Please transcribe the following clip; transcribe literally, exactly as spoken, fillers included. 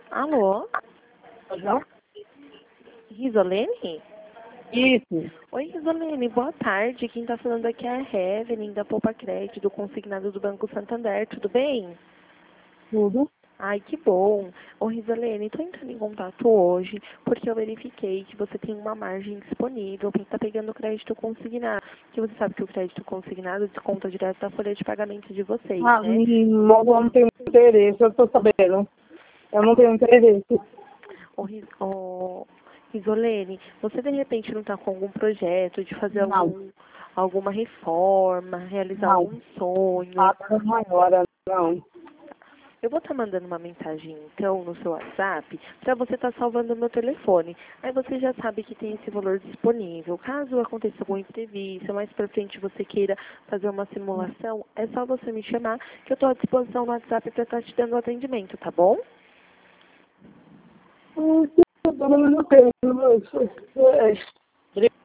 Alô? Não? Risolene? Isso, Oi, Risolene, boa tarde. Quem tá falando aqui é a Evelyn, da Poupa Crédito, do consignado do Banco Santander. Tudo bem? tudo. Ai, que bom. Ô, Risolene, tô entrando em contato hoje porque eu verifiquei que você tem uma margem disponível para estar pegando o crédito consignado. Que você sabe que o crédito consignado desconta direto da folha de pagamento de vocês, Ah, né? não, não tenho interesse, eu tô sabendo. Eu não tenho interesse. Ô, Ris- ô, Risolene, você de repente não está com algum projeto de fazer Não, algum, alguma reforma, realizar não. algum sonho? Paga uma hora, não. Eu vou estar mandando uma mensagem, então, no seu WhatsApp, para você estar salvando o meu telefone. Aí você já sabe que tem esse valor disponível. Caso aconteça algum imprevisto, mais para frente você queira fazer uma simulação, é só você me chamar, que eu estou à disposição no WhatsApp para estar te dando o atendimento, tá bom? Hum, Eu não tenho.